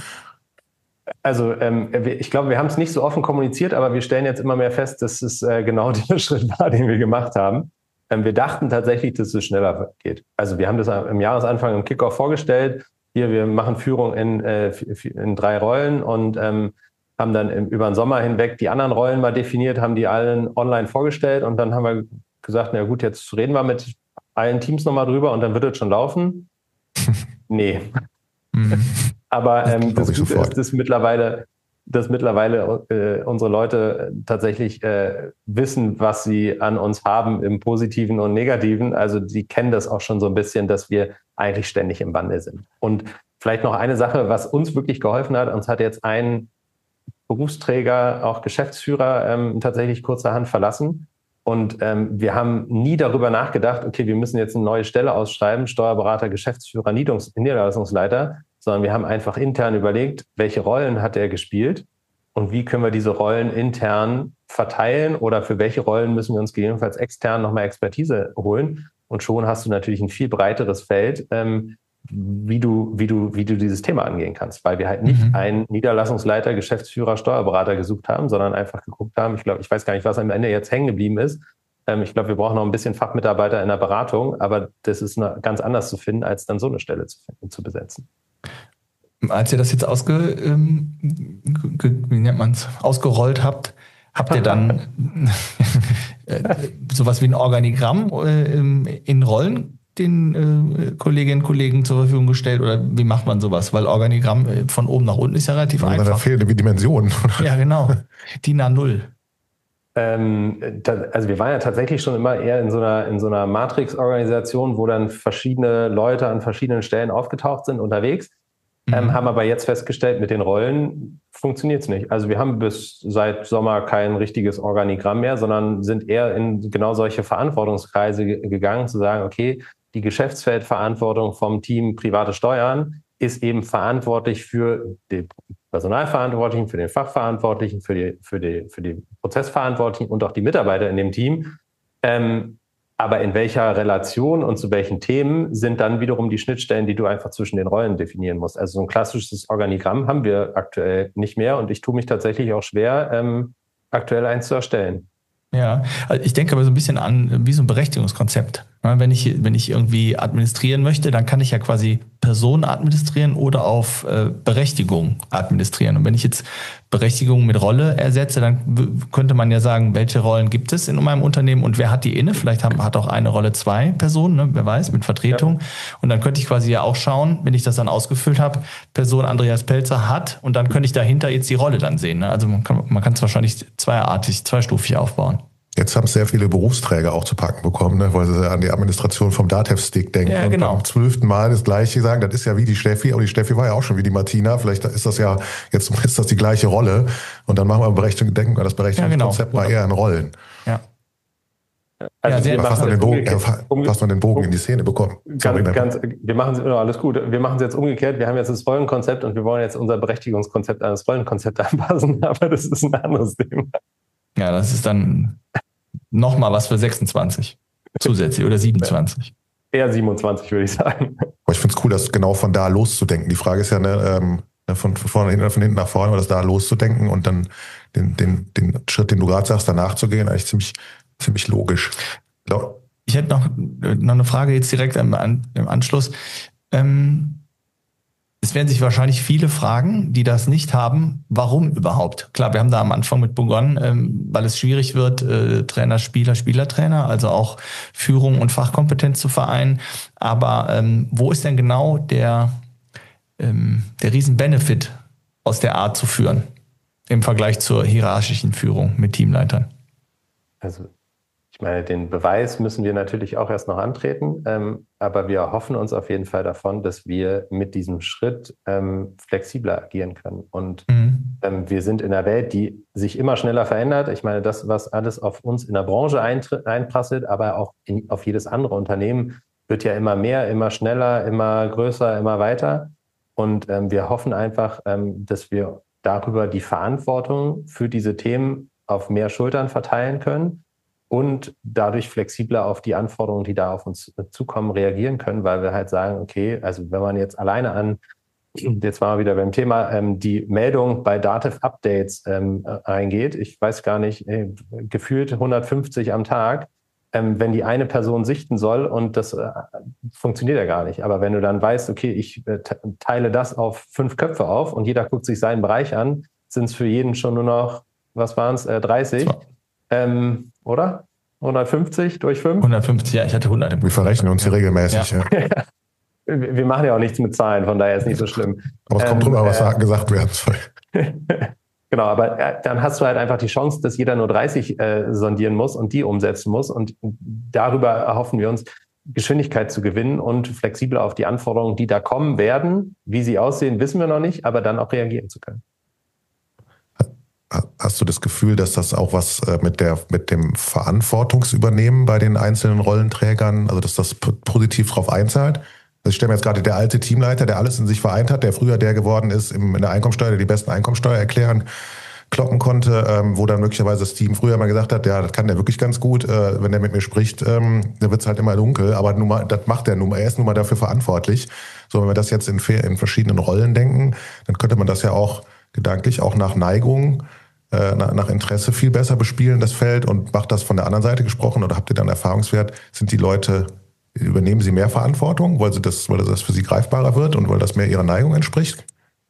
Also ähm, ich glaube, wir haben es nicht so offen kommuniziert, aber wir stellen jetzt immer mehr fest, dass es äh, genau der Schritt war, den wir gemacht haben. Ähm, wir dachten tatsächlich, dass es schneller geht. Also wir haben das im Jahresanfang im Kickoff vorgestellt. Hier, wir machen Führung in, äh, in drei Rollen und ähm, haben dann im, über den Sommer hinweg die anderen Rollen mal definiert, haben die allen online vorgestellt und dann haben wir gesagt, na gut, jetzt reden wir mit allen Teams nochmal drüber und dann wird es schon laufen. Nee. Mhm. Aber ähm, das, das Gute ist, dass mittlerweile, dass mittlerweile äh, unsere Leute tatsächlich äh, wissen, was sie an uns haben im Positiven und Negativen. Also die kennen das auch schon so ein bisschen, dass wir eigentlich ständig im Wandel sind. Und vielleicht noch eine Sache, was uns wirklich geholfen hat, uns hat jetzt ein Berufsträger, auch Geschäftsführer ähm, tatsächlich kurzerhand verlassen. Und ähm, wir haben nie darüber nachgedacht, okay, wir müssen jetzt eine neue Stelle ausschreiben, Steuerberater, Geschäftsführer, Niederlassungsleiter, sondern wir haben einfach intern überlegt, welche Rollen hat er gespielt und wie können wir diese Rollen intern verteilen oder für welche Rollen müssen wir uns gegebenenfalls extern nochmal Expertise holen. Und schon hast du natürlich ein viel breiteres Feld, ähm, wie du, wie du, wie du dieses Thema angehen kannst, weil wir halt nicht mhm. einen Niederlassungsleiter, Geschäftsführer, Steuerberater gesucht haben, sondern einfach geguckt haben. Ich glaube, ich weiß gar nicht, was am Ende jetzt hängen geblieben ist. Ähm, ich glaube, wir brauchen noch ein bisschen Fachmitarbeiter in der Beratung, aber das ist eine, ganz anders zu finden, als dann so eine Stelle zu, zu besetzen. Als ihr das jetzt ausge, ähm, ge, wie nennt man's, ausgerollt habt, habt ihr dann sowas wie ein Organigramm äh, in Rollen den äh, Kolleginnen und Kollegen zur Verfügung gestellt oder wie macht man sowas? Weil Organigramm äh, von oben nach unten ist ja relativ ja, einfach. Da fehlen die Dimensionen. Ja, genau. D I N A null. Ähm, da, also wir waren ja tatsächlich schon immer eher in so einer, in so einer Matrix-Organisation, wo dann verschiedene Leute an verschiedenen Stellen aufgetaucht sind, unterwegs. Mhm. Ähm, haben aber jetzt festgestellt, mit den Rollen funktioniert es nicht. Also wir haben bis seit Sommer kein richtiges Organigramm mehr, sondern sind eher in genau solche Verantwortungskreise ge- gegangen, zu sagen, okay, die Geschäftsfeldverantwortung vom Team private Steuern ist eben verantwortlich für die Personalverantwortlichen, für den Fachverantwortlichen, für die, für die, für die Prozessverantwortlichen und auch die Mitarbeiter in dem Team. Ähm, aber in welcher Relation und zu welchen Themen sind dann wiederum die Schnittstellen, die du einfach zwischen den Rollen definieren musst. Also so ein klassisches Organigramm haben wir aktuell nicht mehr und ich tue mich tatsächlich auch schwer, ähm, aktuell eins zu erstellen. Ja, also ich denke aber so ein bisschen an wie so ein Berechtigungskonzept. Wenn ich, wenn ich irgendwie administrieren möchte, dann kann ich ja quasi Personen administrieren oder auf äh, Berechtigung administrieren. Und wenn ich jetzt Berechtigung mit Rolle ersetze, dann w- könnte man ja sagen, welche Rollen gibt es in meinem Unternehmen und wer hat die inne? Vielleicht haben, hat auch eine Rolle zwei Personen, ne? Wer weiß, mit Vertretung. Ja. Und dann könnte ich quasi ja auch schauen, wenn ich das dann ausgefüllt habe, Person Andreas Pelzer hat und dann könnte ich dahinter jetzt die Rolle dann sehen. Ne? Also man kann man kann es wahrscheinlich zweiartig, zweistufig aufbauen. Jetzt haben sehr viele Berufsträger auch zu packen bekommen, ne, weil sie an die Administration vom Datev-Stick denken. Ja, genau. Und beim zwölften Mal das Gleiche sagen, das ist ja wie die Steffi, aber die Steffi war ja auch schon wie die Martina. Vielleicht ist das ja, jetzt ist das die gleiche Rolle. Und dann machen wir Berechtigung, denken wir, das Berechtigungskonzept ja, genau. mal eher in Rollen. Ja. Also Ja, sehr wir Fast machen man den jetzt Bogen, umgekehrt- ja, fast man den Bogen in die Szene bekommen. Sorry, Ganz, Beppo. ganz, wir machen es, oh, alles gut. Wir machen es jetzt umgekehrt. Wir haben jetzt das Rollenkonzept und wir wollen jetzt unser Berechtigungskonzept an das Rollenkonzept anpassen, aber das ist ein anderes Thema. Ja, das ist dann nochmal was für sechsundzwanzig zusätzlich oder siebenundzwanzig. Eher siebenundzwanzig, würde ich sagen. Aber ich finde es cool, das genau von da loszudenken. Die Frage ist ja, ne, ähm, von, von vorne hinten, von hinten nach vorne, aber das da loszudenken und dann den, den, den Schritt, den du gerade sagst, danach zu gehen, eigentlich ziemlich, ziemlich logisch. Ich glaub, Ich hätte noch, noch eine Frage jetzt direkt im, im Anschluss. Ähm, es werden sich wahrscheinlich viele fragen, die das nicht haben, warum überhaupt? Klar, wir haben da am Anfang mit begonnen, ähm, weil es schwierig wird, äh, Trainer, Spieler, Spielertrainer, also auch Führung und Fachkompetenz zu vereinen. Aber ähm, wo ist denn genau der, ähm, der Riesen-Benefit aus der Art zu führen im Vergleich zur hierarchischen Führung mit Teamleitern? Also ich meine, den Beweis müssen wir natürlich auch erst noch antreten, ähm, aber wir erhoffen uns auf jeden Fall davon, dass wir mit diesem Schritt ähm, flexibler agieren können. Und Mhm. ähm, wir sind in einer Welt, die sich immer schneller verändert. Ich meine, das, was alles auf uns in der Branche eintritt, einprasselt, aber auch in, auf jedes andere Unternehmen, wird ja immer mehr, immer schneller, immer größer, immer weiter. Und ähm, wir hoffen einfach, ähm, dass wir darüber die Verantwortung für diese Themen auf mehr Schultern verteilen können und dadurch flexibler auf die Anforderungen, die da auf uns zukommen, reagieren können, weil wir halt sagen, okay, also wenn man jetzt alleine an, jetzt waren wir wieder beim Thema, ähm, die Meldung bei Dativ Updates ähm, reingeht, ich weiß gar nicht, äh, gefühlt hundertfünfzig am Tag, ähm, wenn die eine Person sichten soll und das äh, funktioniert ja gar nicht. Aber wenn du dann weißt, okay, ich äh, teile das auf fünf Köpfe auf und jeder guckt sich seinen Bereich an, sind es für jeden schon nur noch, was waren es, äh, dreißig? Ähm, oder? hundertfünfzig durch fünf? hundertfünfzig, ja, ich hatte hundert im wir verrechnen uns hier regelmäßig. Ja. Ja. Wir machen ja auch nichts mit Zahlen, von daher ist nicht so schlimm. Aber es kommt Ähm, drüber, was äh, gesagt werden soll. Genau, aber äh, dann hast du halt einfach die Chance, dass jeder nur dreißig äh, sondieren muss und die umsetzen muss. Und darüber erhoffen wir uns, Geschwindigkeit zu gewinnen und flexibel auf die Anforderungen, die da kommen werden. Wie sie aussehen, wissen wir noch nicht, aber dann auch reagieren zu können. Hast du das Gefühl, dass das auch was mit der mit dem Verantwortungsübernehmen bei den einzelnen Rollenträgern, also dass das positiv drauf einzahlt? Also ich stelle mir jetzt gerade der alte Teamleiter, der alles in sich vereint hat, der früher der geworden ist im, in der Einkommensteuer, der die besten Einkommensteuer erklären, kloppen konnte, ähm, wo dann möglicherweise das Team früher mal gesagt hat, ja, das kann der wirklich ganz gut, äh, wenn der mit mir spricht, ähm, dann wird es halt immer dunkel, aber nun mal, das macht er nun mal, er ist nun mal dafür verantwortlich. So, wenn wir das jetzt in, in verschiedenen Rollen denken, dann könnte man das ja auch gedanklich auch nach Neigung, äh, nach, nach Interesse viel besser bespielen, das Feld, und macht das von der anderen Seite gesprochen, oder habt ihr dann Erfahrungswert, sind die Leute, übernehmen sie mehr Verantwortung, weil sie das, weil das für sie greifbarer wird und weil das mehr ihrer Neigung entspricht?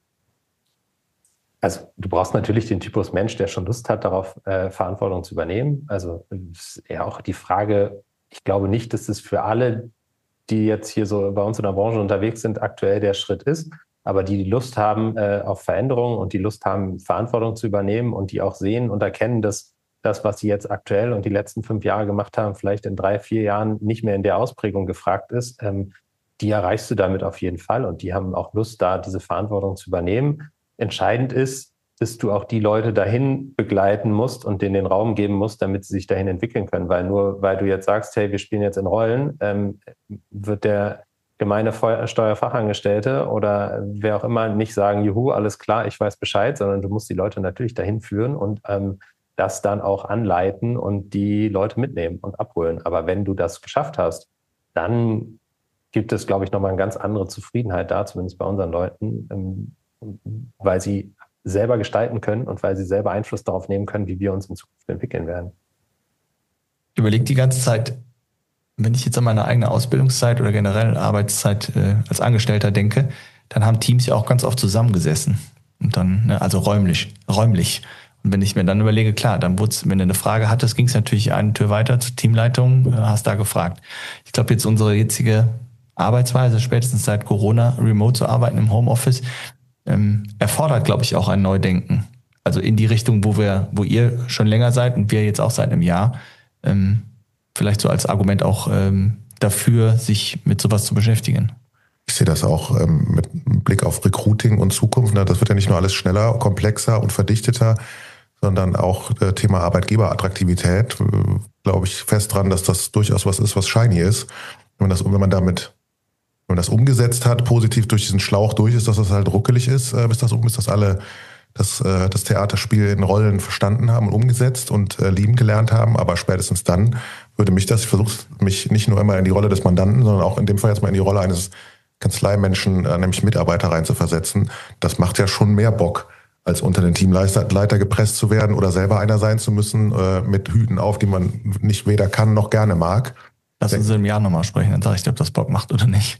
Also du brauchst natürlich den Typus Mensch, der schon Lust hat, darauf äh, Verantwortung zu übernehmen. Also ist eher auch die Frage, ich glaube nicht, dass es für alle, die jetzt hier so bei uns in der Branche unterwegs sind, aktuell der Schritt ist. Aber die die Lust haben äh, auf Veränderungen und die Lust haben, Verantwortung zu übernehmen und die auch sehen und erkennen, dass das, was sie jetzt aktuell und die letzten fünf Jahre gemacht haben, vielleicht in drei, vier Jahren nicht mehr in der Ausprägung gefragt ist, ähm, die erreichst du damit auf jeden Fall. Und die haben auch Lust, da diese Verantwortung zu übernehmen. Entscheidend ist, dass du auch die Leute dahin begleiten musst und denen den Raum geben musst, damit sie sich dahin entwickeln können. Weil nur weil du jetzt sagst, hey, wir spielen jetzt in Rollen, ähm, wird der gemeine Steuerfachangestellte oder wer auch immer nicht sagen, juhu, alles klar, ich weiß Bescheid, sondern du musst die Leute natürlich dahin führen und ähm, das dann auch anleiten und die Leute mitnehmen und abholen. Aber wenn du das geschafft hast, dann gibt es, glaube ich, nochmal eine ganz andere Zufriedenheit da, zumindest bei unseren Leuten, ähm, weil sie selber gestalten können und weil sie selber Einfluss darauf nehmen können, wie wir uns in Zukunft entwickeln werden. Ich überlege die ganze Zeit, wenn ich jetzt an meine eigene Ausbildungszeit oder generell Arbeitszeit äh, als Angestellter denke, dann haben Teams ja auch ganz oft zusammengesessen. Und dann, ne, also räumlich, räumlich. Und wenn ich mir dann überlege, klar, dann wurde wenn du eine Frage hattest, ging es natürlich eine Tür weiter zur Teamleitung, äh, hast da gefragt. Ich glaube, jetzt unsere jetzige Arbeitsweise, spätestens seit Corona, remote zu arbeiten im Homeoffice, ähm, erfordert, glaube ich, auch ein Neudenken. Also in die Richtung, wo wir, wo ihr schon länger seid und wir jetzt auch seit einem Jahr, ähm, vielleicht so als Argument auch ähm, dafür, sich mit sowas zu beschäftigen. Ich sehe das auch ähm, mit Blick auf Recruiting und Zukunft. Ne? Das wird ja nicht nur alles schneller, komplexer und verdichteter, sondern auch äh, Thema Arbeitgeberattraktivität, äh, glaube ich fest dran, dass das durchaus was ist, was shiny ist. Wenn man das, wenn man damit, wenn man das umgesetzt hat, positiv durch diesen Schlauch durch ist, dass das halt ruckelig ist, äh, bis das um ist, dass alle das, äh, das Theaterspiel in Rollen verstanden haben und umgesetzt und äh, lieben gelernt haben. Aber spätestens dann würde mich das, ich versuche mich nicht nur immer in die Rolle des Mandanten, sondern auch in dem Fall jetzt mal in die Rolle eines Kanzleimenschen, äh, nämlich Mitarbeiter reinzuversetzen. Das macht ja schon mehr Bock, als unter den Teamleiter Leiter gepresst zu werden oder selber einer sein zu müssen, äh, mit Hüten auf, die man nicht weder kann noch gerne mag. Lass uns im Jahr nochmal sprechen, dann sage ich dir, ob das Bock macht oder nicht.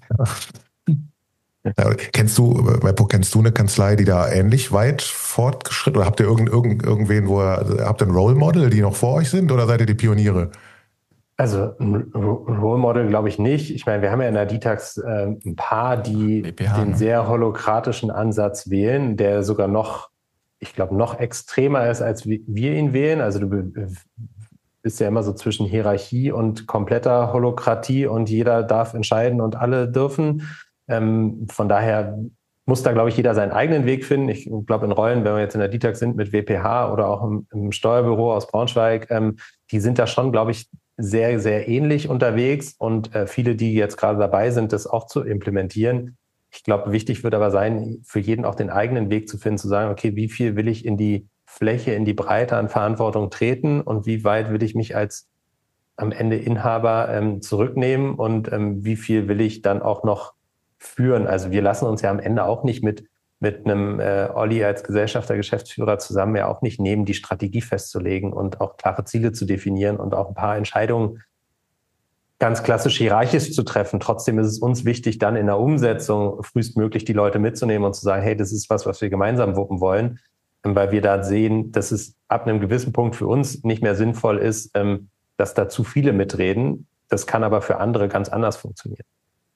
Ja, kennst du, Beppo, kennst du eine Kanzlei, die da ähnlich weit fortgeschritten, oder habt ihr irgend, irgend, irgendwen, wo ihr, habt ihr ein Role Model, die noch vor euch sind, oder seid ihr die Pioniere? Also ein Role Model glaube ich nicht. Ich meine, wir haben ja in der Ditax äh, ein paar, die B P H, den ne? sehr holokratischen Ansatz wählen, der sogar noch, ich glaube, noch extremer ist, als wir ihn wählen. Also du bist ja immer so zwischen Hierarchie und kompletter Holokratie und jeder darf entscheiden und alle dürfen. Ähm, von daher muss da, glaube ich, jeder seinen eigenen Weg finden. Ich glaube, in Rollen, wenn wir jetzt in der Ditax sind mit W P H oder auch im, im Steuerbüro aus Braunschweig, ähm, die sind da schon, glaube ich, sehr, sehr ähnlich unterwegs und äh, viele, die jetzt gerade dabei sind, das auch zu implementieren. Ich glaube, wichtig wird aber sein, für jeden auch den eigenen Weg zu finden, zu sagen, okay, wie viel will ich in die Fläche, in die Breite an Verantwortung treten und wie weit will ich mich als am Ende Inhaber ähm, zurücknehmen und ähm, wie viel will ich dann auch noch führen. Also wir lassen uns ja am Ende auch nicht mit, mit einem äh, Olli als Gesellschafter, Geschäftsführer zusammen ja auch nicht nehmen, die Strategie festzulegen und auch klare Ziele zu definieren und auch ein paar Entscheidungen ganz klassisch hierarchisch zu treffen. Trotzdem ist es uns wichtig, dann in der Umsetzung frühestmöglich die Leute mitzunehmen und zu sagen, hey, das ist was, was wir gemeinsam wuppen wollen, weil wir da sehen, dass es ab einem gewissen Punkt für uns nicht mehr sinnvoll ist, ähm, dass da zu viele mitreden. Das kann aber für andere ganz anders funktionieren.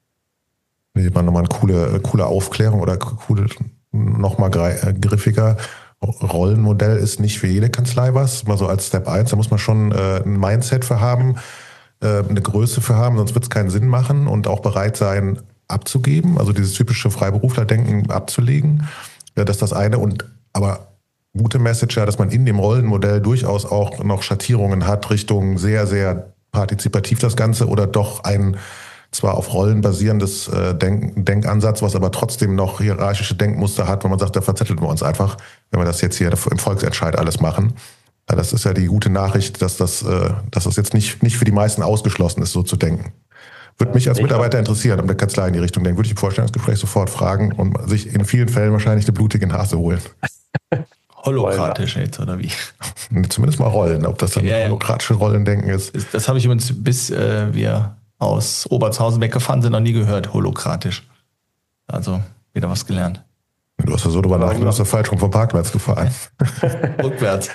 Nee, war nochmal eine coole, coole Aufklärung oder coole, nochmal griffiger Rollenmodell ist nicht für jede Kanzlei was. Mal so als Step eins, da muss man schon äh, ein Mindset für haben, äh, eine Größe für haben, sonst wird es keinen Sinn machen und auch bereit sein, abzugeben, also dieses typische Freiberuflerdenken abzulegen. Ja, das ist das eine. Und aber gute Message ja, dass man in dem Rollenmodell durchaus auch noch Schattierungen hat, Richtung sehr, sehr partizipativ das Ganze oder doch ein zwar auf Rollen basierendes äh, Denk- Denkansatz, was aber trotzdem noch hierarchische Denkmuster hat, wo man sagt, da verzetteln wir uns einfach, wenn wir das jetzt hier im Volksentscheid alles machen. Ja, das ist ja die gute Nachricht, dass das, äh, dass das jetzt nicht, nicht für die meisten ausgeschlossen ist, so zu denken. Würde mich als Mitarbeiter interessieren, ob der Kanzlei in die Richtung denkt, würde ich im Vorstellungsgefäß sofort fragen und sich in vielen Fällen wahrscheinlich eine blutige Nase holen. Holokratisch jetzt, oder wie? Zumindest mal Rollen, ob das dann ja, ja. holokratische Rollendenken ist. Das habe ich übrigens, bis äh, wir aus Obertshausen weggefahren sind, noch nie gehört, holokratisch. Also wieder was gelernt. Du hast ja so drüber nachgedacht, du hast ja falsch rum vom Parkplatz gefahren. Rückwärts.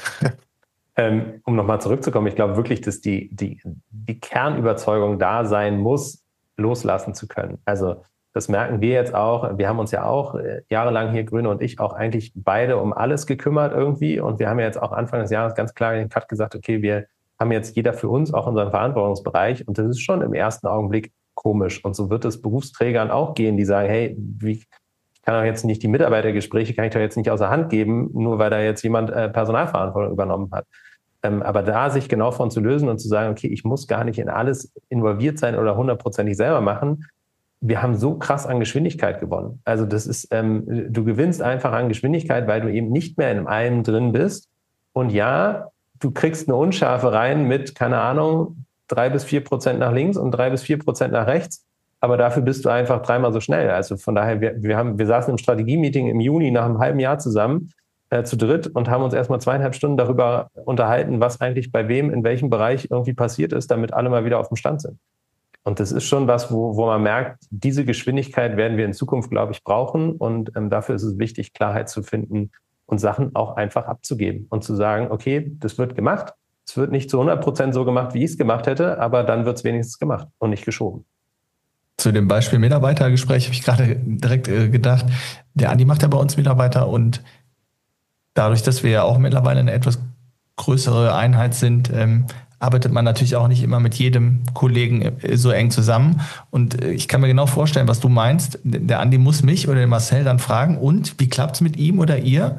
Ähm, um nochmal zurückzukommen, ich glaube wirklich, dass die, die, die Kernüberzeugung da sein muss, loslassen zu können. Also das merken wir jetzt auch. Wir haben uns ja auch äh, jahrelang hier, Grüne und ich, auch eigentlich beide um alles gekümmert irgendwie. Und wir haben ja jetzt auch Anfang des Jahres ganz klar in den Cut gesagt, okay, wir haben jetzt jeder für uns auch unseren Verantwortungsbereich. Und das ist schon im ersten Augenblick komisch. Und so wird es Berufsträgern auch gehen, die sagen, hey, wie, ich kann doch jetzt nicht die Mitarbeitergespräche, kann ich doch jetzt nicht außer Hand geben, nur weil da jetzt jemand äh, Personalverantwortung übernommen hat. Ähm, aber da sich genau von zu lösen und zu sagen, okay, ich muss gar nicht in alles involviert sein oder hundertprozentig selber machen. Wir haben so krass an Geschwindigkeit gewonnen. Also das ist, ähm, du gewinnst einfach an Geschwindigkeit, weil du eben nicht mehr in allem drin bist. Und ja, du kriegst eine Unschärfe rein mit, keine Ahnung, drei bis vier Prozent nach links und drei bis vier Prozent nach rechts. Aber dafür bist du einfach dreimal so schnell. Also von daher, wir, wir, haben, wir saßen im Strategie-Meeting im Juni nach einem halben Jahr zusammen äh, zu dritt und haben uns erstmal zweieinhalb Stunden darüber unterhalten, was eigentlich bei wem in welchem Bereich irgendwie passiert ist, damit alle mal wieder auf dem Stand sind. Und das ist schon was, wo, wo man merkt, diese Geschwindigkeit werden wir in Zukunft, glaube ich, brauchen. Und ähm, dafür ist es wichtig, Klarheit zu finden und Sachen auch einfach abzugeben und zu sagen, okay, das wird gemacht. Es wird nicht zu hundert Prozent so gemacht, wie ich es gemacht hätte, aber dann wird es wenigstens gemacht und nicht geschoben. Zu dem Beispiel Mitarbeitergespräch habe ich gerade direkt äh, gedacht, der Andi macht ja bei uns Mitarbeiter und dadurch, dass wir ja auch mittlerweile eine etwas größere Einheit sind, ähm, arbeitet man natürlich auch nicht immer mit jedem Kollegen so eng zusammen. Und ich kann mir genau vorstellen, was du meinst. Der Andi muss mich oder den Marcel dann fragen, und wie klappt es mit ihm oder ihr?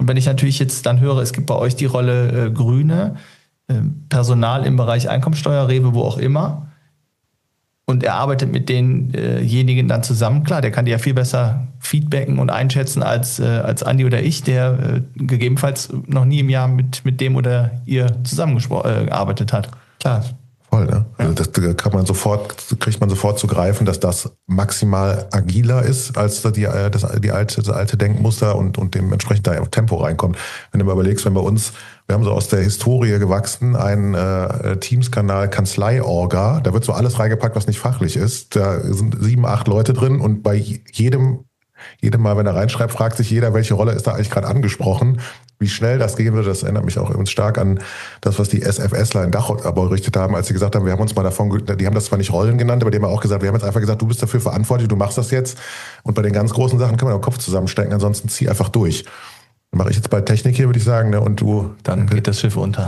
Und wenn ich natürlich jetzt dann höre, es gibt bei euch die Rolle äh, Grüne, äh, Personal im Bereich Einkommensteuer, Rewe, wo auch immer, und er arbeitet mit denjenigen dann zusammen, klar, der kann die ja viel besser feedbacken und einschätzen als, äh, als Andi oder ich, der äh, gegebenenfalls noch nie im Jahr mit, mit dem oder ihr zusammengearbeitet äh, hat. Klar. Voll, ne? Also das kann man sofort, kriegt man sofort zu greifen, dass das maximal agiler ist als die, das, die alte, das alte Denkmuster und, und dementsprechend da Tempo reinkommt. Wenn du mal überlegst, wenn bei uns, wir haben so aus der Historie gewachsen, einen äh, Teams-Kanal Kanzlei-Orga, da wird so alles reingepackt, was nicht fachlich ist. Da sind sieben, acht Leute drin und bei jedem, jedem Mal, wenn er reinschreibt, fragt sich jeder, welche Rolle ist da eigentlich gerade angesprochen. Wie schnell das gehen würde, das erinnert mich auch übrigens stark an das, was die SFSler in Dachau berichtet haben, als sie gesagt haben, wir haben uns mal davon, die haben das zwar nicht Rollen genannt, aber die haben auch gesagt, wir haben jetzt einfach gesagt, du bist dafür verantwortlich, du machst das jetzt. Und bei den ganz großen Sachen können wir den Kopf zusammenstecken, ansonsten zieh einfach durch. Dann mache ich jetzt bald Technik hier, würde ich sagen, ne? Und du... Dann geht das Schiff unter.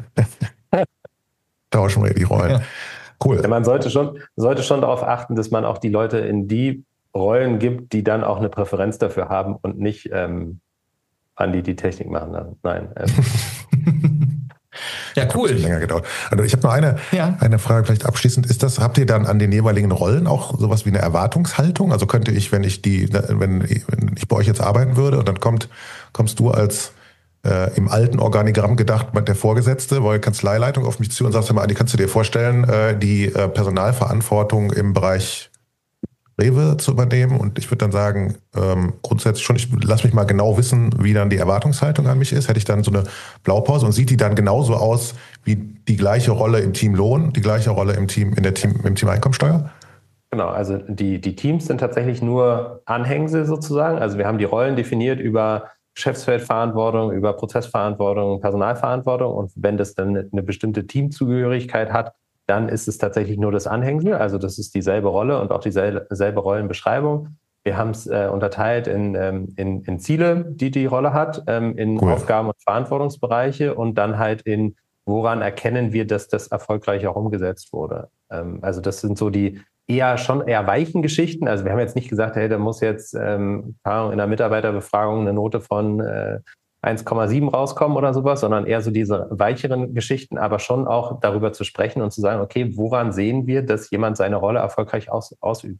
Tauschen wir die Rollen. Ja. Cool. Ja, man sollte schon, sollte schon darauf achten, dass man auch die Leute in die Rollen gibt, die dann auch eine Präferenz dafür haben und nicht... Ähm, an die die Technik machen lassen. Nein. Ähm. Ja, cool. Hat länger gedauert. Also ich habe noch eine, ja. eine Frage vielleicht abschließend. Ist das, habt ihr dann an den jeweiligen Rollen auch sowas wie eine Erwartungshaltung? Also könnte ich, wenn ich die, wenn ich, wenn ich bei euch jetzt arbeiten würde und dann kommt, kommst du als äh, im alten Organigramm gedacht, der Vorgesetzte, weil Kanzleileitung auf mich zu und sagst du mal, Andi, kannst du dir vorstellen, äh, die äh, Personalverantwortung im Bereich Rewe zu übernehmen, und ich würde dann sagen, ähm, grundsätzlich schon, ich lass mich mal genau wissen, wie dann die Erwartungshaltung an mich ist. Hätte ich dann so eine Blaupause und sieht die dann genauso aus wie die gleiche Rolle im Team Lohn, die gleiche Rolle im Team, in der Team, im Team Einkommensteuer? Genau, also die, die Teams sind tatsächlich nur Anhängsel sozusagen. Also wir haben die Rollen definiert über Geschäftsfeldverantwortung, über Prozessverantwortung, Personalverantwortung, und wenn das dann eine bestimmte Teamzugehörigkeit hat, dann ist es tatsächlich nur das Anhängsel, also das ist dieselbe Rolle und auch dieselbe selbe Rollenbeschreibung. Wir haben es äh, unterteilt in, ähm, in, in Ziele, die die Rolle hat, ähm, in cool. Aufgaben- und Verantwortungsbereiche und dann halt in, woran erkennen wir, dass das erfolgreich auch umgesetzt wurde. Ähm, also das sind so die eher schon eher weichen Geschichten. Also wir haben jetzt nicht gesagt, hey, da muss jetzt ähm, in der Mitarbeiterbefragung eine Note von äh, eins Komma sieben rauskommen oder sowas, sondern eher so diese weicheren Geschichten, aber schon auch darüber zu sprechen und zu sagen, okay, woran sehen wir, dass jemand seine Rolle erfolgreich aus, ausübt?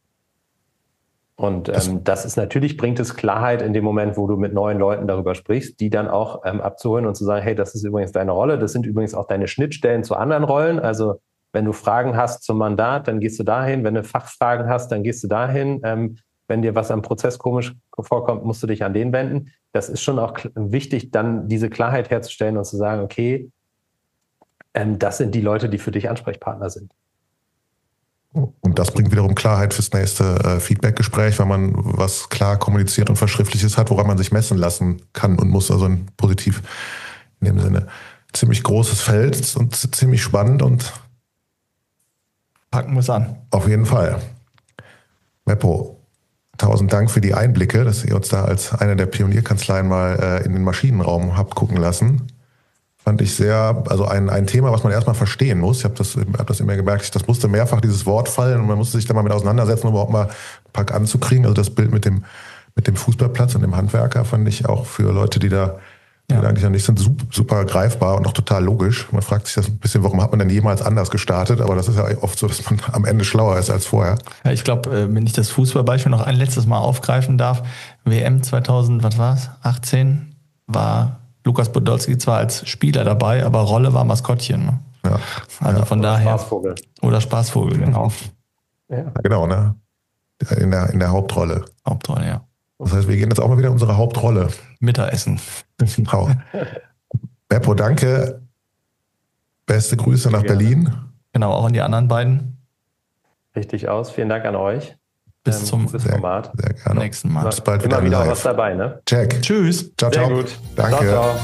Und ähm, das ist natürlich, bringt es Klarheit in dem Moment, wo du mit neuen Leuten darüber sprichst, die dann auch ähm, abzuholen und zu sagen, hey, das ist übrigens deine Rolle, das sind übrigens auch deine Schnittstellen zu anderen Rollen. Also wenn du Fragen hast zum Mandat, dann gehst du dahin. Wenn du Fachfragen hast, dann gehst du dahin. Ähm, wenn dir was am Prozess komisch vorkommt, musst du dich an den wenden. Das ist schon auch wichtig, dann diese Klarheit herzustellen und zu sagen, okay, ähm, das sind die Leute, die für dich Ansprechpartner sind. Und das bringt wiederum Klarheit fürs nächste äh, Feedback-Gespräch, weil man was klar kommuniziert und Verschriftliches hat, woran man sich messen lassen kann und muss. Also ein positiv in dem Sinne. Ziemlich großes Feld und ziemlich spannend und packen wir es an. Auf jeden Fall. Meppo, tausend Dank für die Einblicke, dass ihr uns da als eine der Pionierkanzleien mal äh, in den Maschinenraum habt gucken lassen. Fand ich sehr, also ein, ein Thema, was man erstmal verstehen muss. Ich habe das, hab das immer gemerkt, ich, das musste mehrfach dieses Wort fallen und man musste sich da mal mit auseinandersetzen, um überhaupt mal ein Pack anzukriegen. Also das Bild mit dem, mit dem Fußballplatz und dem Handwerker fand ich auch für Leute, die da ja. die eigentlich noch nicht sind, super, super greifbar und auch total logisch. Man fragt sich das ein bisschen, warum hat man denn jemals anders gestartet? Aber das ist ja oft so, dass man am Ende schlauer ist als vorher. Ja, ich glaube, wenn ich das Fußballbeispiel noch ein letztes Mal aufgreifen darf, W M zweitausend, was war's, achtzehn, war Lukas Podolski zwar als Spieler dabei, aber Rolle war Maskottchen. Ne? Ja. Also ja. von oder daher. Spaßvogel. Oder Spaßvogel, genau. Ja. Ja, genau, ne? In der, in der Hauptrolle. Hauptrolle, ja. Das heißt, wir gehen jetzt auch mal wieder in unsere Hauptrolle. Mittagessen. Genau. Meppo, danke. Beste Grüße nach Gerne. Berlin. Genau, auch an die anderen beiden. Richtig aus. Vielen Dank an euch. Bis ähm, zum bis sehr, Format. Sehr gerne. nächsten Mal. Bis bald Immer wieder wieder live. was dabei, ne? Check. Tschüss. Ciao, Sehr ciao. gut. Danke. Ciao, ciao.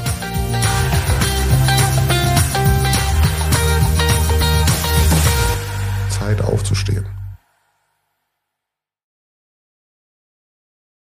Zeit aufzustehen.